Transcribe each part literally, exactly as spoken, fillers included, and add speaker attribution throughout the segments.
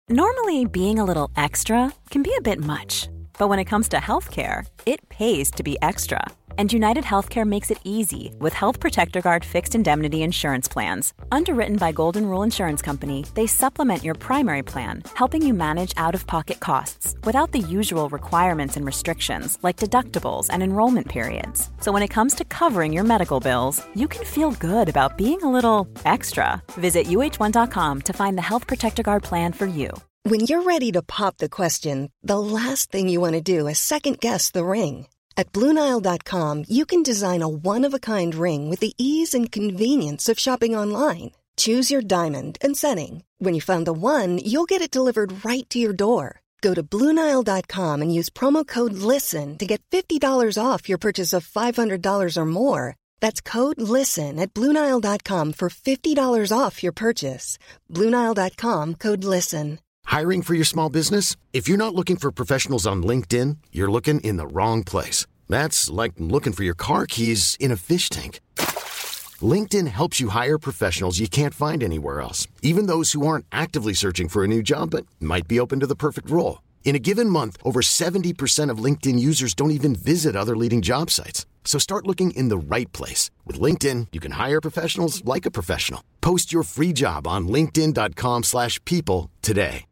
Speaker 1: Normally, being a little extra can be a bit much, but when it comes to healthcare, it pays to be extra. And United Healthcare makes it easy with Health Protector Guard fixed indemnity insurance plans. Underwritten by Golden Rule Insurance Company, they supplement your primary plan, helping you manage out-of-pocket costs without the usual requirements and restrictions like deductibles and enrollment periods. So when it comes to covering your medical bills, you can feel good about being a little extra. Visit U H one dot com to find the Health Protector Guard plan for you.
Speaker 2: When you're ready to pop the question, the last thing you want to do is second-guess the ring. At Blue Nile dot com, you can design a one-of-a-kind ring with the ease and convenience of shopping online. Choose your diamond and setting. When you find the one, you'll get it delivered right to your door. Go to Blue Nile dot com and use promo code LISTEN to get fifty dollars off your purchase of five hundred dollars or more. That's code LISTEN at Blue Nile dot com for fifty dollars off your purchase. Blue Nile dot com, code LISTEN.
Speaker 3: Hiring for your small business? If you're not looking for professionals on LinkedIn, you're looking in the wrong place. That's like looking for your car keys in a fish tank. LinkedIn helps you hire professionals you can't find anywhere else, even those who aren't actively searching for a new job but might be open to the perfect role. In a given month, over seventy percent of LinkedIn users don't even visit other leading job sites. So start looking in the right place. With LinkedIn, you can hire professionals like a professional. Post your free job on linkedin dot com slash people today.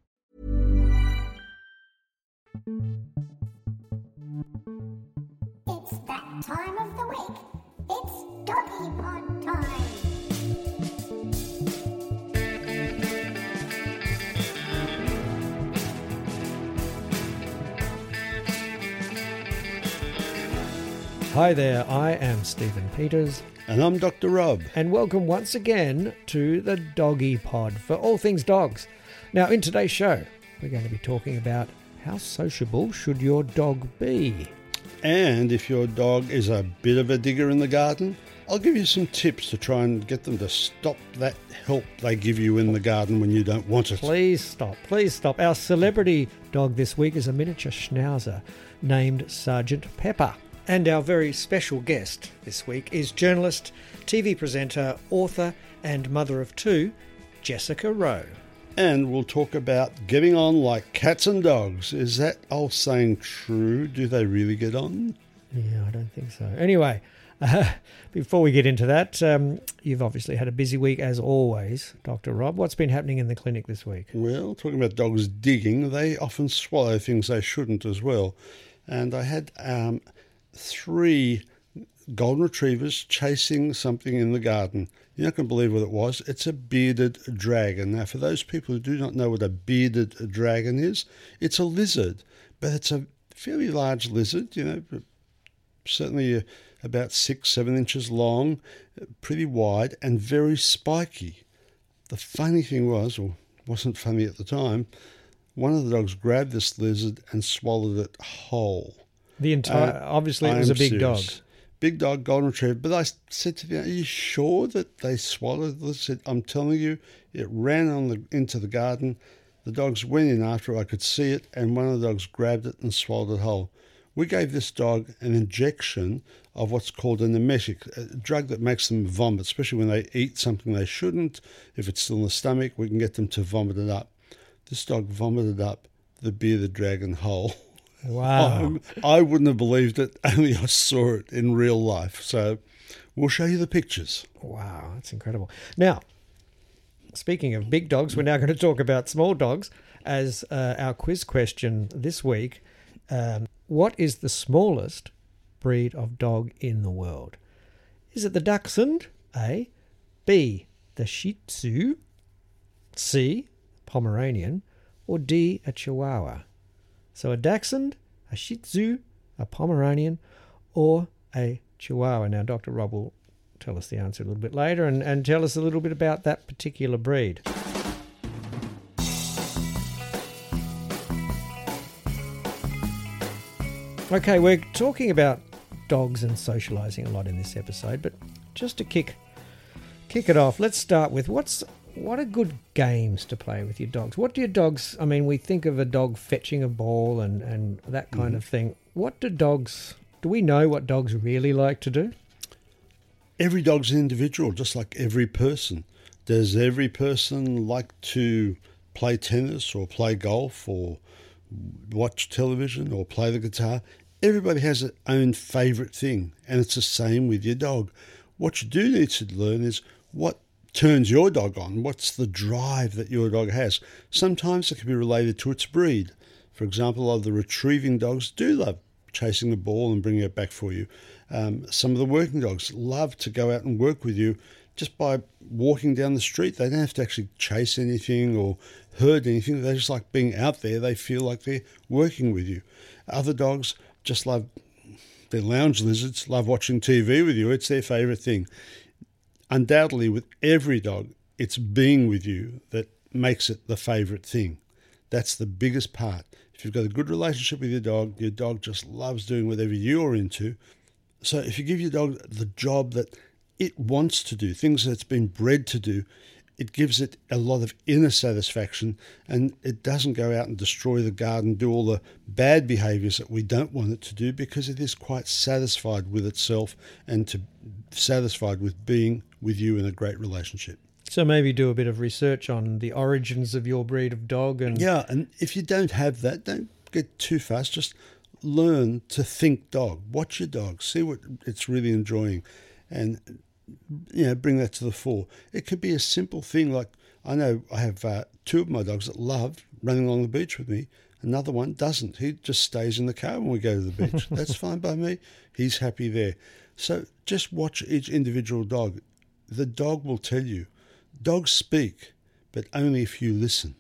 Speaker 4: It's that time of the week. It's Doggy Pod time.
Speaker 5: Hi there, I am Stephen Peters.
Speaker 6: And I'm Doctor Rob.
Speaker 5: And welcome once again to the Doggy Pod for all things dogs. Now, in today's show, we're going to be talking about how sociable should your dog be?
Speaker 6: And if your dog is a bit of a digger in the garden, I'll give you some tips to try and get them to stop that help they give you in the garden when you don't want it.
Speaker 5: Please stop, please stop. Our celebrity dog this week is a miniature schnauzer named Sergeant Pepper. And our very special guest this week is journalist, T V presenter, author and mother of two, Jessica Rowe.
Speaker 6: And we'll talk about getting on like cats and dogs. Is that old saying true? Do they really get on?
Speaker 5: Yeah, I don't think so. Anyway, uh, before we get into that, um, you've obviously had a busy week as always, Doctor Rob. What's been happening in the clinic this week?
Speaker 6: Well, talking about dogs digging, they often swallow things they shouldn't as well. And I had um, three golden retrievers chasing something in the garden. You're not going to believe what it was. It's a bearded dragon. Now, for those people who do not know what a bearded dragon is, it's a lizard, but it's a fairly large lizard, you know, certainly about six, seven inches long, pretty wide, and very spiky. The funny thing was, or wasn't funny at the time, one of the dogs grabbed this lizard and swallowed it whole.
Speaker 5: The entire, uh, obviously it was
Speaker 6: I'm
Speaker 5: a big
Speaker 6: serious.
Speaker 5: dog.
Speaker 6: Big dog, golden retriever. But I said to them, are you sure that they swallowed this? I said, I'm telling you, it ran on the into the garden. The dogs went in after it. I could see it, and one of the dogs grabbed it and swallowed it whole. We gave this dog an injection of what's called an emetic, a drug that makes them vomit, especially when they eat something they shouldn't. If it's still in the stomach, we can get them to vomit it up. This dog vomited up the bearded dragon whole.
Speaker 5: Wow.
Speaker 6: Um, I wouldn't have believed it, only I saw it in real life. So we'll show you the pictures.
Speaker 5: Wow, that's incredible. Now, speaking of big dogs, we're now going to talk about small dogs as uh, our quiz question this week. Um, what is the smallest breed of dog in the world? Is it the Dachshund, A, B, the Shih Tzu, C, Pomeranian, or D, a Chihuahua? So a Dachshund, a Shih Tzu, a Pomeranian, or a Chihuahua. Now, Doctor Rob will tell us the answer a little bit later and, and tell us a little bit about that particular breed. Okay, we're talking about dogs and socialising a lot in this episode, but just to kick kick it off, let's start with what's what are good games to play with your dogs? What do your dogs, I mean, we think of a dog fetching a ball and, and that kind mm-hmm. of thing. What do dogs, do we know what dogs really like to do?
Speaker 6: Every dog's an individual, just like every person. Does every person like to play tennis or play golf or watch television or play the guitar. Everybody has their own favourite thing, and it's the same with your dog. What you do need to learn is what turns your dog on. What's the drive that your dog has? Sometimes it can be related to its breed. For example, a lot of the retrieving dogs do love chasing the ball and bringing it back for you. Um, some of the working dogs love to go out and work with you just by walking down the street. They don't have to actually chase anything or herd anything. They just like being out there. They feel like they're working with you. Other dogs just love, they're lounge lizards, love watching T V with you. It's their favourite thing. Undoubtedly, with every dog, it's being with you that makes it the favourite thing. That's the biggest part. If you've got a good relationship with your dog, your dog just loves doing whatever you're into. So if you give your dog the job that it wants to do, things that it's been bred to do, it gives it a lot of inner satisfaction, and it doesn't go out and destroy the garden, do all the bad behaviours that we don't want it to do, because it is quite satisfied with itself and to satisfied with being with you in a great relationship.
Speaker 5: So maybe do a bit of research on the origins of your breed of dog. And
Speaker 6: yeah, and if you don't have that, don't get too fast. Just learn to think dog. Watch your dog. See what it's really enjoying, and you know, bring that to the fore. It could be a simple thing like, I know I have uh, two of my dogs that love running along the beach with me. Another one doesn't. He just stays in the car when we go to the beach. That's fine by me. He's happy there. So just watch each individual dog. The dog will tell you. Dogs speak, but only if you listen.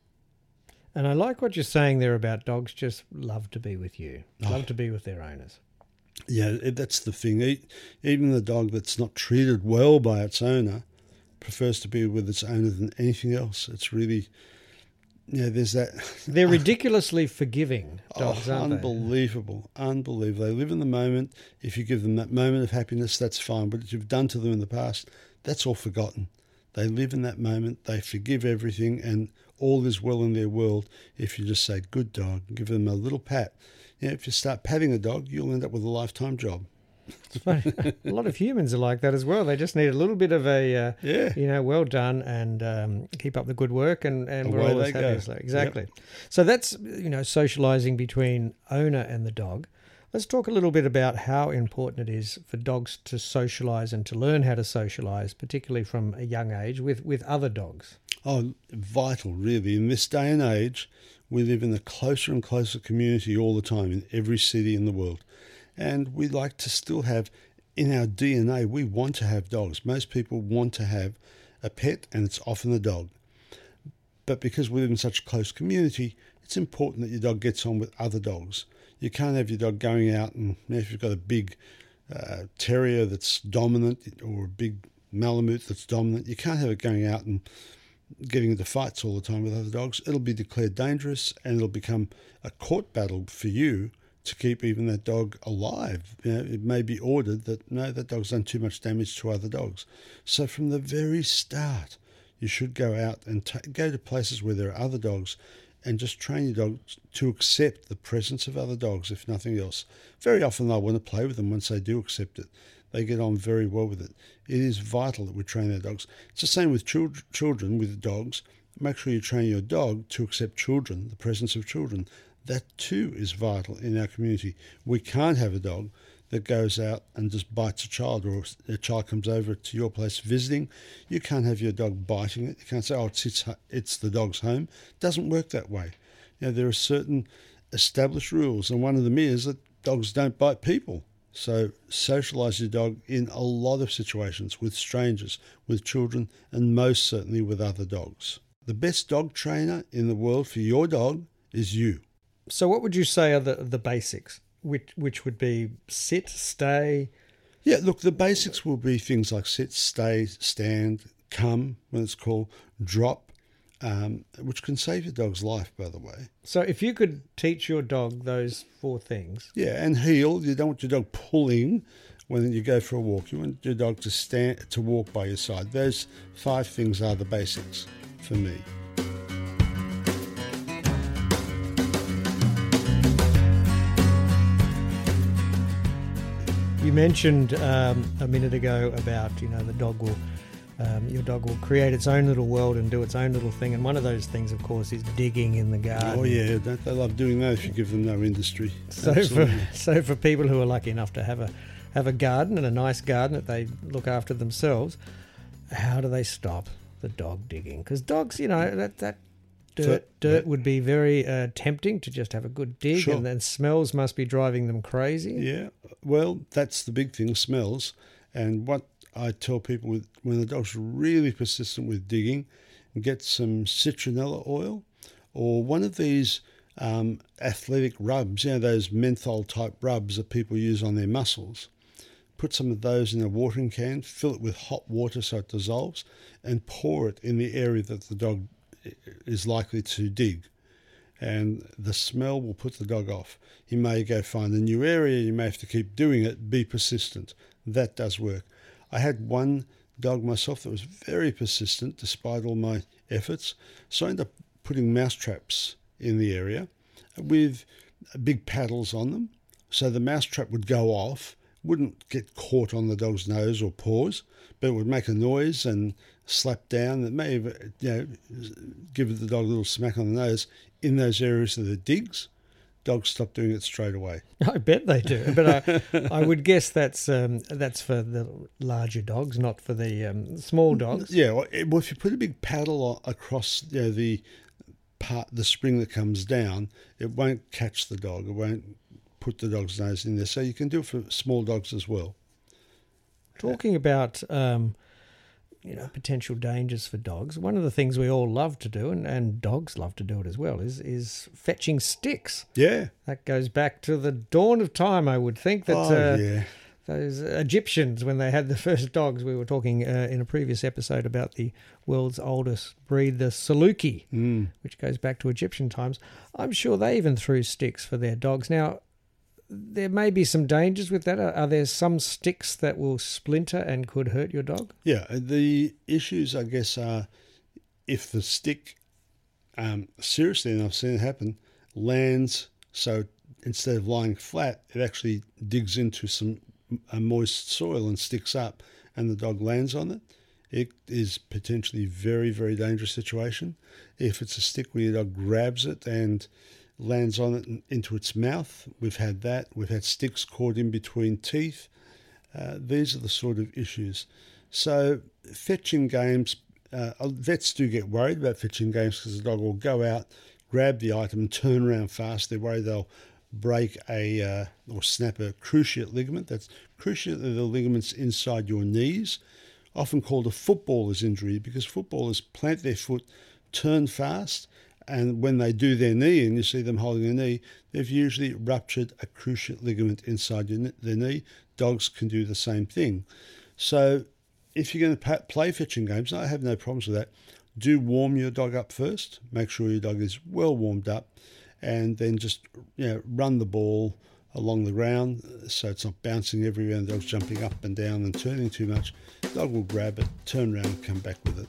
Speaker 5: And I like what you're saying there about dogs just love to be with you, love
Speaker 6: Oh.
Speaker 5: to be with their owners.
Speaker 6: Yeah, that's the thing. Even the dog that's not treated well by its owner prefers to be with its owner than anything else. It's really, yeah, there's that.
Speaker 5: They're ridiculously forgiving, dogs,
Speaker 6: oh,
Speaker 5: aren't
Speaker 6: unbelievable, unbelievable. They live in the moment. If you give them that moment of happiness, that's fine. But what you've done to them in the past, that's all forgotten. They live in that moment. They forgive everything, and all is well in their world if you just say, good dog, give them a little pat. You know, if you start patting a dog, you'll end up with a lifetime job.
Speaker 5: It's funny. A lot of humans are like that as well. They just need a little bit of a, uh,
Speaker 6: Yeah.
Speaker 5: you know, well done, and um, keep up the good work, and, and we're
Speaker 6: Away
Speaker 5: always
Speaker 6: they
Speaker 5: happy.
Speaker 6: go.
Speaker 5: So- Exactly.
Speaker 6: Yep.
Speaker 5: So that's, you know, socialising between owner and the dog. Let's talk a little bit about how important it is for dogs to socialise and to learn how to socialise, particularly from a young age, with, with other dogs.
Speaker 6: Oh, vital, really. In this day and age, we live in a closer and closer community all the time in every city in the world. And we like to still have, in our D N A, we want to have dogs. Most people want to have a pet, and it's often a dog. But because we live in such a close community, it's important that your dog gets on with other dogs. You can't have your dog going out, and you know, if you've got a big uh, terrier that's dominant or a big Malamute that's dominant, you can't have it going out and getting into fights all the time with other dogs. It'll be declared dangerous, and it'll become a court battle for you to keep even that dog alive. You know, it may be ordered that, no, that dog's done too much damage to other dogs. So from the very start, you should go out and t- go to places where there are other dogs and just train your dog to accept the presence of other dogs, if nothing else. Very often they'll want to play with them once they do accept it. They get on very well with it. It is vital that we train our dogs. It's the same with children, children with dogs. Make sure you train your dog to accept children, the presence of children. That too is vital in our community. We can't have a dog that goes out and just bites a child, or a child comes over to your place visiting. You can't have your dog biting it. You can't say, oh, it's, it's, it's the dog's home. It doesn't work that way. You know, there are certain established rules, and one of them is that dogs don't bite people. So socialise your dog in a lot of situations, with strangers, with children, and most certainly with other dogs. The best dog trainer in the world for your dog is you.
Speaker 5: So what would you say are the, the basics, which which would be sit, stay?
Speaker 6: Yeah, look, the basics will be things like sit, stay, stand, come, when it's called, drop, um, which can save your dog's life, by the way.
Speaker 5: So if you could teach your dog those four things.
Speaker 6: Yeah, and heel. You don't want your dog pulling when you go for a walk. You want your dog to stand, to walk by your side. Those five things are the basics for me.
Speaker 5: You mentioned um, a minute ago about, you know, the dog will Um, your dog will create its own little world and do its own little thing. And one of those things, of course, is digging in the garden.
Speaker 6: Oh, yeah, they, they love doing that if you give them no industry.
Speaker 5: So for,
Speaker 6: Absolutely.
Speaker 5: so for people who are lucky enough to have a have a garden and a nice garden that they look after themselves, how do they stop the dog digging? Because dogs, you know, that, that dirt
Speaker 6: So-
Speaker 5: dirt would be very uh, tempting to just have a good dig,
Speaker 6: Sure.
Speaker 5: and then smells must be driving them crazy.
Speaker 6: Yeah, well, that's the big thing, smells. And what I tell people with when the dog's really persistent with digging, get some citronella oil or one of these um, athletic rubs, you know, those menthol type rubs that people use on their muscles. Put some of those in a watering can, fill it with hot water so it dissolves, and pour it in the area that the dog is likely to dig. And the smell will put the dog off. He may go find a new area, you may have to keep doing it, be persistent. That does work. I had one dog myself that was very persistent despite all my efforts, so I ended up putting mouse traps in the area with big paddles on them, so the mouse trap would go off, wouldn't get caught on the dog's nose or paws, but it would make a noise and slap down. It may have, you know, give the dog a little smack on the nose in those areas that it digs. Dogs stop doing it straight away.
Speaker 5: I bet they do, but I, I would guess that's um, that's for the larger dogs, not for the um, small dogs.
Speaker 6: Yeah, well, it- well, if you put a big paddle o- across, you know, the part, the spring that comes down, it won't catch the dog. It won't put the dog's nose in there. So you can do it for small dogs as well.
Speaker 5: Talking about um, you know, potential dangers for dogs, one of the things we all love to do, and, and dogs love to do it as well, is is fetching sticks.
Speaker 6: Yeah.
Speaker 5: That goes back to the dawn of time, I would think. That
Speaker 6: Oh,
Speaker 5: uh,
Speaker 6: yeah.
Speaker 5: those Egyptians, when they had the first dogs, we were talking uh, in a previous episode about the world's oldest breed, the Saluki,
Speaker 6: Mm.
Speaker 5: which goes back to Egyptian times. I'm sure they even threw sticks for their dogs. Now, there may be some dangers with that. Are, are there some sticks that will splinter and could hurt your dog?
Speaker 6: Yeah, the issues, I guess, are if the stick, um, seriously, and I've seen it happen, lands, so instead of lying flat, it actually digs into some a moist soil and sticks up, and the dog lands on it. It is potentially a very, very dangerous situation. If it's a stick where your dog grabs it and lands on it and into its mouth, we've had that. We've had sticks caught in between teeth. Uh, these are the sort of issues. So fetching games, uh, vets do get worried about fetching games because the dog will go out, grab the item and turn around fast. They're worried they'll break a uh, or snap a cruciate ligament. That's cruciate are the ligaments inside your knees, often called a footballer's injury, because footballers plant their foot, turn fast, and when they do their knee, and you see them holding their knee, they've usually ruptured a cruciate ligament inside your, their knee. Dogs can do the same thing. So if you're going to play fetching games, I have no problems with that. Do warm your dog up first. Make sure your dog is well warmed up, and then just, you know, run the ball along the ground so it's not bouncing everywhere and the dog's jumping up and down and turning too much. The dog will grab it, turn around and come back with it.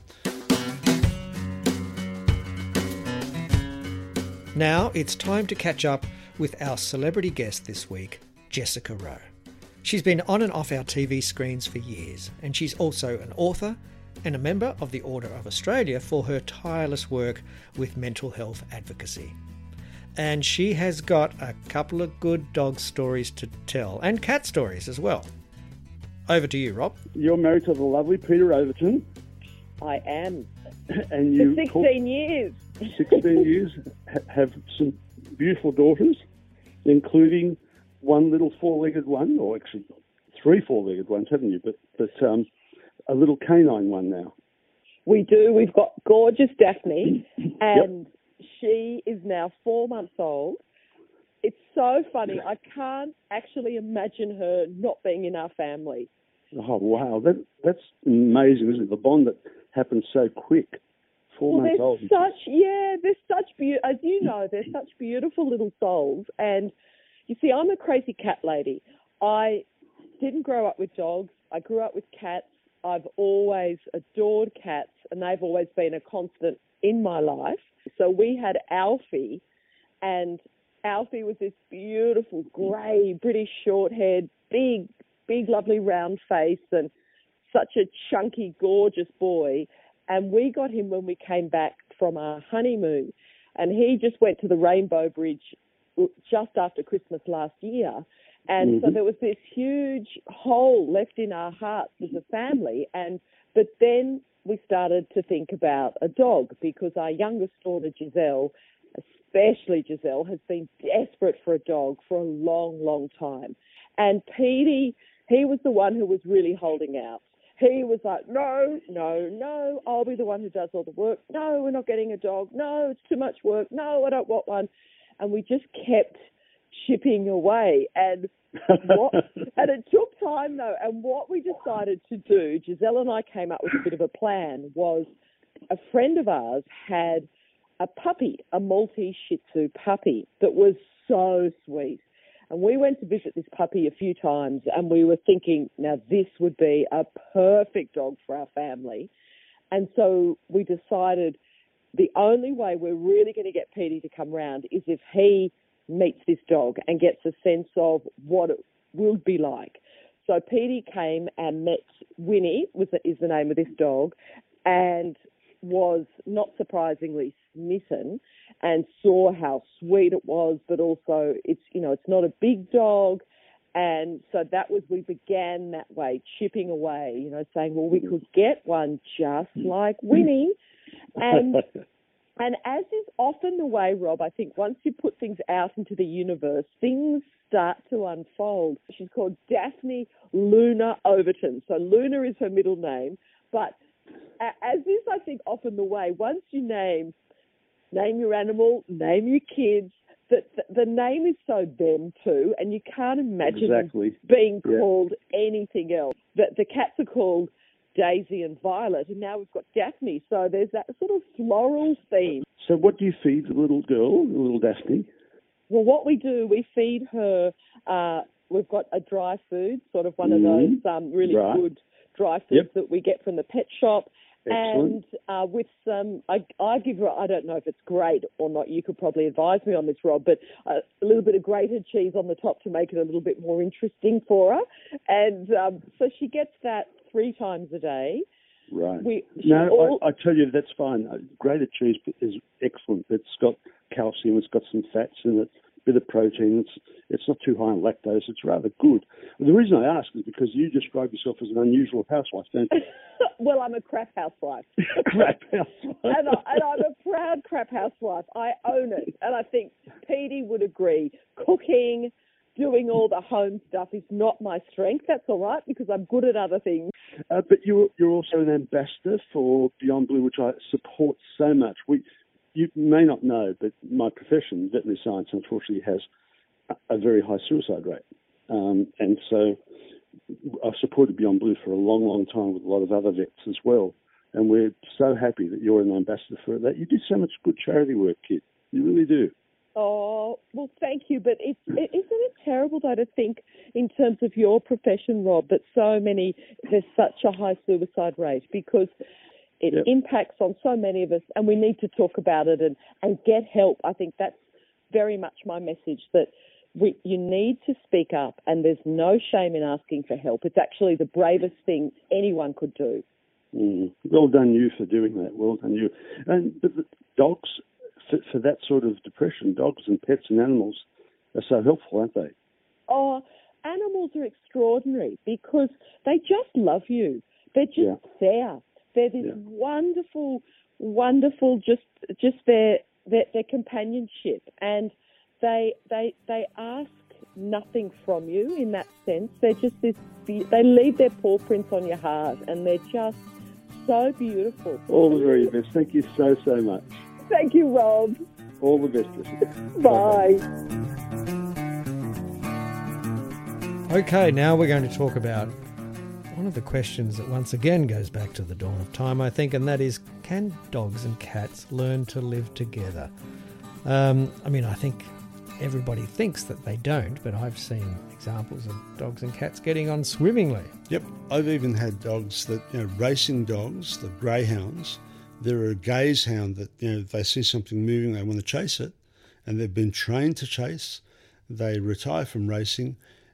Speaker 5: Now it's time to catch up with our celebrity guest this week, Jessica Rowe. She's been on and off our T V screens for years, and she's also an author and a member of the Order of Australia for her tireless work with mental health advocacy. And she has got a couple of good dog stories to tell, and cat stories as well. Over to you, Rob.
Speaker 7: You're married to the lovely Peter Overton,
Speaker 8: I am.
Speaker 7: and you
Speaker 8: For sixteen years.
Speaker 7: sixteen years, ha- have some beautiful daughters, including one little four-legged one, or actually three four-legged ones, haven't you? But but um, a little canine one now.
Speaker 8: We do. We've got gorgeous Daphne, and she is now four months old. It's so funny. I can't actually imagine her not being in our family.
Speaker 7: Oh, wow. That That's amazing, isn't it? The bond that happens so quick. Four
Speaker 8: Well,
Speaker 7: months
Speaker 8: they're
Speaker 7: old.
Speaker 8: such, yeah, they're such, be- as you know, they're such beautiful little souls. And you see, I'm a crazy cat lady. I didn't grow up with dogs. I grew up with cats. I've always adored cats, and they've always been a constant in my life. So we had Alfie, and Alfie was this beautiful grey British short-haired, big, big, lovely round face, and such a chunky, gorgeous boy. And we got him when we came back from our honeymoon. And he just went to the Rainbow Bridge just after Christmas last year. And mm-hmm. so there was this huge hole left in our hearts as a family. And but then we started to think about a dog, because our youngest daughter, Giselle, especially Giselle, has been desperate for a dog for a long, long time. And Petey, he was the one who was really holding out. He was like, no, no, no, I'll be the one who does all the work. No, we're not getting a dog. No, it's too much work. No, I don't want one. And we just kept chipping away. And what, and it took time, though. And what we decided to do, Giselle and I came up with a bit of a plan, was a friend of ours had a puppy, a Maltese Shih Tzu puppy that was so sweet. And we went to visit this puppy a few times, and we were thinking, now this would be a perfect dog for our family. And so we decided the only way we're really going to get Petey to come round is if he meets this dog and gets a sense of what it will be like. So Petey came and met Winnie, was the, is the name of this dog, and was not surprisingly smitten, and saw how sweet it was, but also it's, you know, it's not a big dog. And so that was, we began that way, chipping away, you know, saying, well, we could get one just like Winnie. And and as is often the way, Rob, I think once you put things out into the universe, things start to unfold. She's called Daphne Luna Overton. So Luna is her middle name, but as is, I think, often the way, once you name name your animal, name your kids, the, the, the name is so them too, and you can't imagine
Speaker 7: exactly.
Speaker 8: being
Speaker 7: yeah.
Speaker 8: called anything else. The, the cats are called Daisy and Violet, and now we've got Daphne, so there's that sort of floral theme.
Speaker 7: So what do you feed the little girl, the little Daphne?
Speaker 8: Well, what we do, we feed her, uh, we've got a dry food, sort of one mm-hmm. of those um, really
Speaker 7: right.
Speaker 8: good dry foods
Speaker 7: yep.
Speaker 8: that we get from the pet shop.
Speaker 7: Excellent.
Speaker 8: And uh, with some, I, I give her, I don't know if it's great or not, you could probably advise me on this, Rob, but uh, a little bit of grated cheese on the top to make it a little bit more interesting for her. And um, so she gets that three times a day.
Speaker 7: Right.
Speaker 8: We,
Speaker 7: no,
Speaker 8: all...
Speaker 7: I, I tell you, that's fine. Uh, grated cheese is excellent. It's got calcium, it's got some fats in it, a bit of protein. It's, it's not too high in lactose. It's rather good. The reason I ask is because you describe yourself as an unusual housewife, don't you?
Speaker 8: Well, I'm a crap housewife.
Speaker 7: crap housewife.
Speaker 8: and, I, and I'm a proud crap housewife. I own it. And I think Petey would agree. Cooking, doing all the home stuff is not my strength. That's all right, because I'm good at other things.
Speaker 7: Uh, but you're, you're also an ambassador for Beyond Blue, which I support so much. We, you may not know, but my profession, veterinary science, unfortunately has a, a very high suicide rate. Um, and so I've supported Beyond Blue for a long, long time with a lot of other vets as well. And we're so happy that you're an ambassador for that. You do so much good charity work, kid. You really do.
Speaker 8: Oh, well, thank you. But it's, it, isn't it terrible, though, to think in terms of your profession, Rob, that so many, there's such a high suicide rate, because it yep. impacts on so many of us, and we need to talk about it and, and get help. I think that's very much my message, that we, you need to speak up, and there's no shame in asking for help. It's actually the bravest thing anyone could do.
Speaker 7: Mm. Well done you for doing that. Well done you. And but the dogs, for, for that sort of depression, dogs and pets and animals are so helpful, aren't they?
Speaker 8: Oh, animals are extraordinary because they just love you. They're just yeah. there. They're this yeah. wonderful, wonderful, just just their, their their companionship, and they they they ask nothing from you in that sense. They're just this. They leave their paw prints on your heart, and they're just so beautiful.
Speaker 7: All the very best. Thank you so so much.
Speaker 8: Thank you, Rob.
Speaker 7: All the best.
Speaker 8: Bye.
Speaker 5: Okay, now we're going to talk about one of the questions that once again goes back to the dawn of time, I think, and that is, can dogs and cats learn to live together? Um, I mean, I think everybody thinks that they don't, but I've seen examples of dogs and cats getting on swimmingly.
Speaker 6: Yep, I've even had dogs that, you know, racing dogs, the greyhounds, they're a gaze hound that, you know, if they see something moving, they want to chase it, and they've been trained to chase. They retire from racing,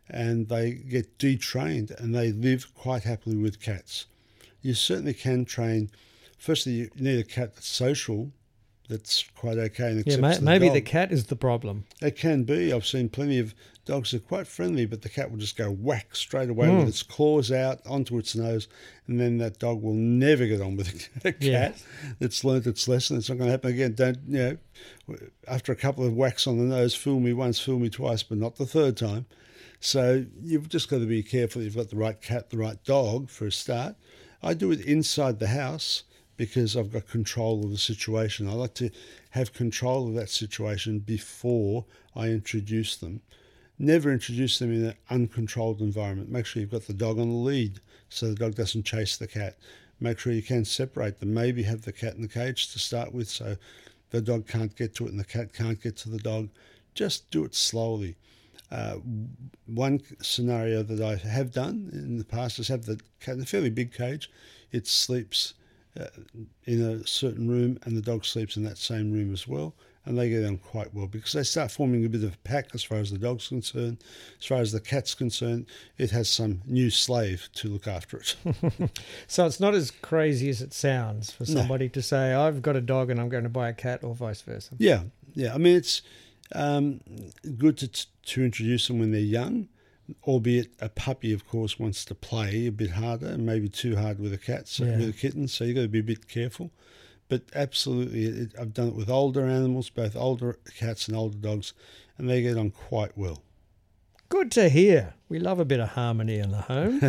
Speaker 6: and they get detrained and they live quite happily with cats. You certainly can train. Firstly, you need a cat that's social, that's quite okay and
Speaker 5: Yeah,
Speaker 6: accepts
Speaker 5: ma-
Speaker 6: the
Speaker 5: maybe
Speaker 6: dog.
Speaker 5: the cat is the problem.
Speaker 6: It can be. I've seen plenty of dogs that are quite friendly, but the cat will just go whack straight away
Speaker 5: Mm.
Speaker 6: with its claws out onto its nose, and then that dog will never get on with a cat.
Speaker 5: Yeah.
Speaker 6: It's learnt its lesson. It's not going to happen again. Don't, you know, after a couple of whacks on the nose, fool me once, fool me twice, but not the third time. So you've just got to be careful that you've got the right cat, the right dog for a start. I do it inside the house because I've got control of the situation. I like to have control of that situation before I introduce them. Never introduce them in an uncontrolled environment. Make sure you've got the dog on the lead so the dog doesn't chase the cat. Make sure you can separate them. Maybe have the cat in the cage to start with so the dog can't get to it and the cat can't get to the dog. Just do it slowly. Uh, one scenario that I have done in the past is have the cat in a fairly big cage. It sleeps uh, in a certain room and the dog sleeps in that same room as well, and they get on quite well because they start forming a bit of a pack as far as the dog's concerned. As far as the cat's concerned, it has some new slave to look after it.
Speaker 5: So it's not as crazy as it sounds for somebody to say, I've got a dog and I'm going to buy a cat, or vice versa.
Speaker 6: Yeah, yeah. I mean, it's um, good to to introduce them when they're young, albeit a puppy, of course, wants to play a bit harder and maybe too hard with a cat, so,
Speaker 5: Yeah.
Speaker 6: with a kitten, so you've got to be a bit careful. But absolutely, it, I've done it with older animals, both older cats and older dogs, and they get on quite well.
Speaker 5: Good to hear. We love a bit of harmony in the home.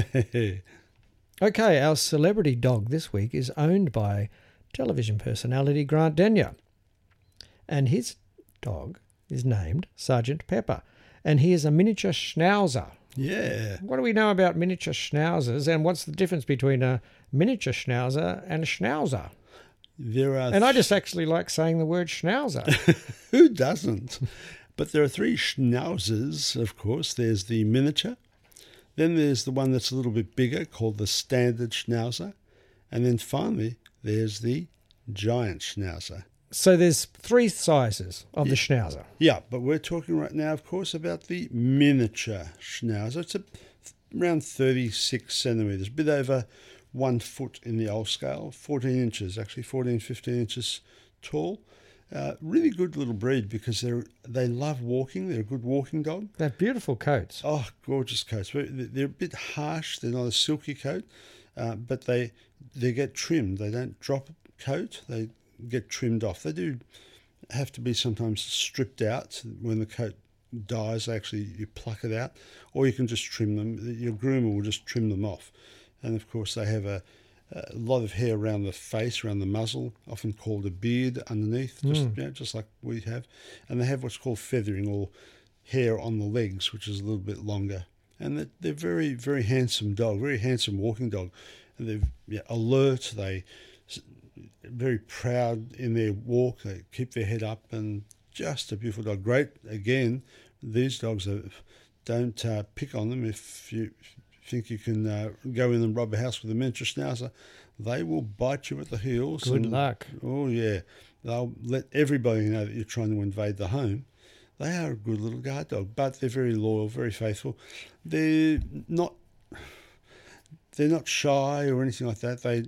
Speaker 5: Okay, our celebrity dog this week is owned by television personality Grant Denyer. And his dog is named Sergeant Pepper. And he is a miniature schnauzer.
Speaker 6: Yeah.
Speaker 5: What do we know about miniature schnauzers, and what's the difference between a miniature schnauzer and a schnauzer?
Speaker 6: There are
Speaker 5: And I just actually like saying the word schnauzer.
Speaker 6: Who doesn't? But there are three schnauzers, of course. There's the miniature. Then there's the one that's a little bit bigger called the standard schnauzer. And then finally, there's the giant schnauzer.
Speaker 5: So there's three sizes of the schnauzer.
Speaker 6: Yeah, but we're talking right now, of course, about the miniature schnauzer. It's a, around thirty-six centimetres, a bit over one foot in the old scale, fourteen inches, actually fourteen, fifteen inches tall. Uh, really good little breed because they they love walking. They're a good walking dog.
Speaker 5: They're beautiful coats.
Speaker 6: Oh, gorgeous coats. They're a bit harsh. They're not a silky coat, uh, but they they get trimmed. They don't drop coat. They get trimmed off. They do have to be sometimes stripped out when the coat dies. Actually, you pluck it out, or you can just trim them. Your groomer will just trim them off. And of course, they have a, a lot of hair around the face, around the muzzle, often called a beard underneath, just
Speaker 5: Mm.
Speaker 6: you know, just like we have. And they have what's called feathering, or hair on the legs, which is a little bit longer. And they're, they're very, very handsome dog, very handsome walking dog. And they're yeah, alert. They very proud in their walk. They keep their head up, and just a beautiful dog. Great again. These dogs are, don't uh, pick on them. If you think you can uh, go in and rob a house with a miniature schnauzer, they will bite you at the heels.
Speaker 5: Good
Speaker 6: and,
Speaker 5: luck.
Speaker 6: Oh yeah, they'll let everybody know that you're trying to invade the home. They are a good little guard dog, but they're very loyal, very faithful. They're not. They're not shy or anything like that. They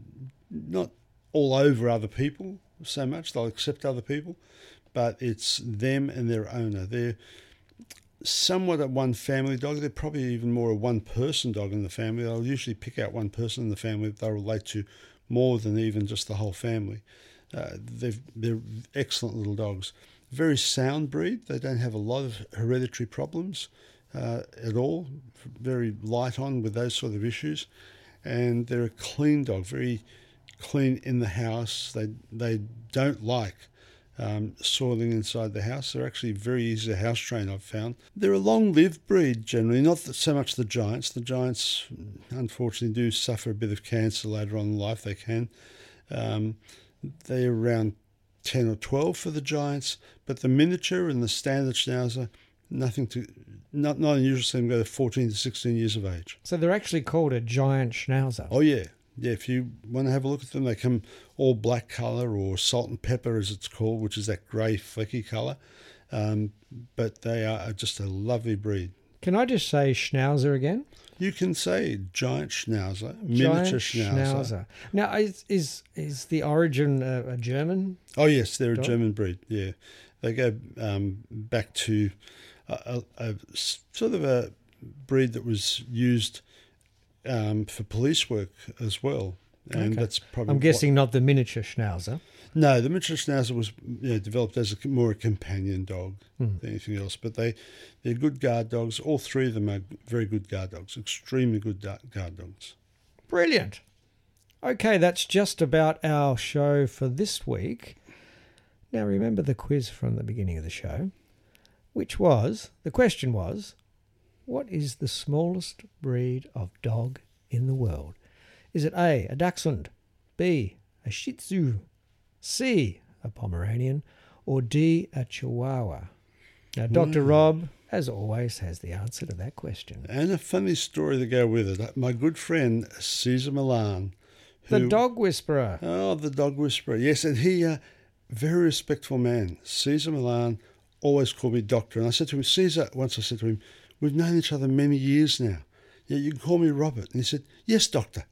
Speaker 6: not all over other people so much. They'll accept other people, but it's them and their owner. They're somewhat a one family dog. They're probably even more a one person dog in the family. They'll usually pick out one person in the family that they'll relate to more than even just the whole family. Uh, they've, they're excellent little dogs. Very sound breed. They don't have a lot of hereditary problems uh, at all. Very light on with those sort of issues. And they're a clean dog, very clean in the house. They they don't like um, soiling inside the house. They're actually very easy to house train, I've found. They're a long-lived breed generally, not so much the giants. The giants, unfortunately, do suffer a bit of cancer later on in life. They can. Um, they're around ten or twelve for the giants, but the miniature and the standard schnauzer, nothing to, not, not unusual to see them go to fourteen to sixteen years of age.
Speaker 5: So they're actually called a giant schnauzer.
Speaker 6: Oh, yeah. Yeah, if you want to have a look at them, they come all black colour, or salt and pepper as it's called, which is that grey flecky colour. Um, but they are just a lovely breed.
Speaker 5: Can I just say Schnauzer again?
Speaker 6: You can say giant Schnauzer,
Speaker 5: Giant
Speaker 6: miniature Schnauzer.
Speaker 5: Now, is is, is the origin uh, a German?
Speaker 6: Oh, yes, they're
Speaker 5: dog?
Speaker 6: a German breed, yeah. They go um, back to a, a, a sort of a breed that was used um, for police work as well. And
Speaker 5: Okay.
Speaker 6: that's probably
Speaker 5: I'm
Speaker 6: what-
Speaker 5: guessing not the miniature Schnauzer.
Speaker 6: No, the miniature Schnauzer was you know, developed as a, more a companion dog
Speaker 5: Hmm.
Speaker 6: than anything else. But they, they're good guard dogs. All three of them are very good guard dogs, extremely good da- guard dogs.
Speaker 5: Brilliant. Okay, that's just about our show for this week. Now, remember the quiz from the beginning of the show, which was, the question was, what is the smallest breed of dog in the world? Is it A, a Dachshund, B, a Shih Tzu, C, a Pomeranian, or D, a Chihuahua? Now, Doctor Rob, as always, has the answer to that question.
Speaker 6: And a funny story to go with it. My good friend, Caesar Milan.
Speaker 5: The
Speaker 6: who-
Speaker 5: dog whisperer.
Speaker 6: Oh, the dog whisperer. Yes, and he, uh, very respectful man. Caesar Milan always called me doctor. And I said to him, Caesar, once I said to him, we've known each other many years now. Yeah, you can call me Robert. And he said, yes, doctor.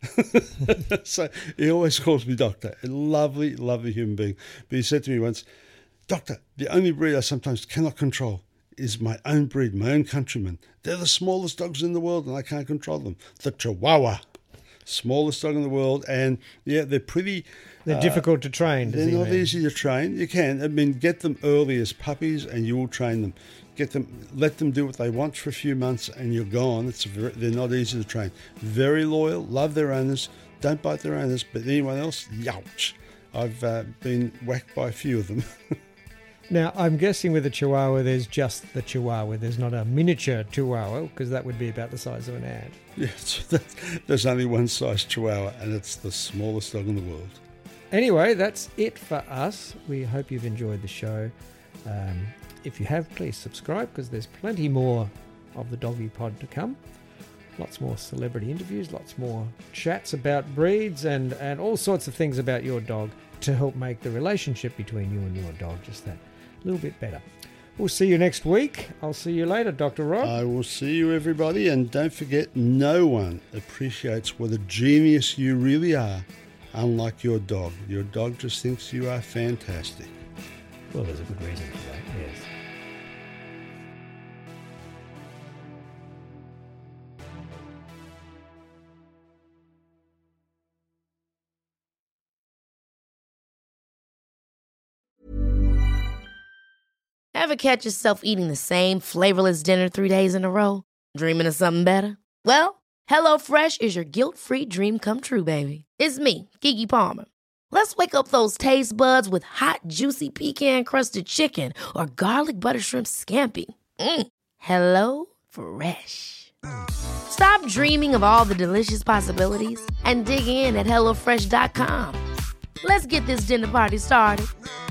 Speaker 6: So he always calls me doctor. A lovely, lovely human being. But he said to me once, doctor, the only breed I sometimes cannot control is my own breed, my own countrymen. They're the smallest dogs in the world and I can't control them. The Chihuahua. Smallest dog in the world. And yeah, they're pretty...
Speaker 5: They're
Speaker 6: uh,
Speaker 5: difficult to train. does
Speaker 6: They're
Speaker 5: he
Speaker 6: not
Speaker 5: mean?
Speaker 6: easy to train. You can. I mean, get them early as puppies and you will train them. Get them, let them do what they want for a few months and you're gone. It's very, they're not easy to train. Very loyal, love their owners, don't bite their owners, but anyone else, youch. I've uh, been whacked by a few of them.
Speaker 5: Now, I'm guessing with a Chihuahua, there's just the Chihuahua. There's not a miniature Chihuahua, because that would be about the size of an ant.
Speaker 6: Yes, there's only one size Chihuahua and it's the smallest dog in the world.
Speaker 5: Anyway, that's it for us. We hope you've enjoyed the show. Um, if you have, please subscribe, because there's plenty more of the Doggy Pod to come. Lots more celebrity interviews, lots more chats about breeds and, and all sorts of things about your dog to help make the relationship between you and your dog just that little bit better. We'll see you next week. I'll see you later, Doctor Rob.
Speaker 6: I will see you, everybody, and don't forget, no one appreciates what a genius you really are, unlike your dog. Your dog just thinks you are fantastic.
Speaker 5: Well, there's a good reason for that, yes.
Speaker 9: Ever catch yourself eating the same flavorless dinner three days in a row? Dreaming of something better? Well, HelloFresh is your guilt-free dream come true, baby. It's me, Keke Palmer. Let's wake up those taste buds with hot, juicy pecan-crusted chicken or garlic butter shrimp scampi. Mm. Hello Fresh. Stop dreaming of all the delicious possibilities and dig in at hello fresh dot com. Let's get this dinner party started.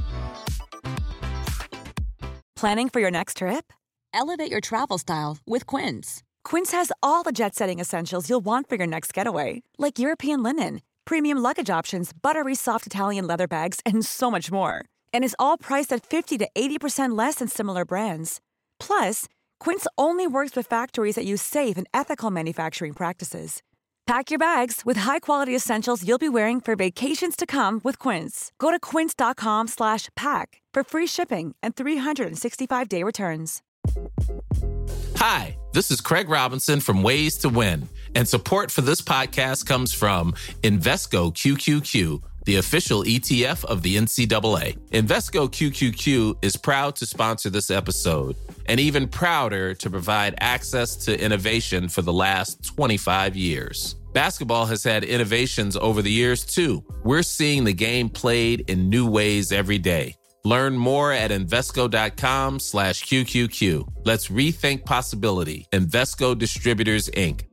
Speaker 10: Planning for your next trip? Elevate your travel style with Quince. Quince has all the jet-setting essentials you'll want for your next getaway, like European linen, premium luggage options, buttery soft Italian leather bags, and so much more. And is all priced at fifty to eighty percent less than similar brands. Plus, Quince only works with factories that use safe and ethical manufacturing practices. Pack your bags with high-quality essentials you'll be wearing for vacations to come with Quince. Go to quince dot com slash pack for free shipping and three sixty-five day returns.
Speaker 11: Hi, this is Craig Robinson from Ways to Win, and support for this podcast comes from Invesco Q Q Q, the official E T F of the N C double A. Invesco Q Q Q is proud to sponsor this episode, and even prouder to provide access to innovation for the last twenty-five years. Basketball has had innovations over the years, too. We're seeing the game played in new ways every day. Learn more at Invesco.com slash QQQ. Let's rethink possibility. Invesco Distributors, Incorporated.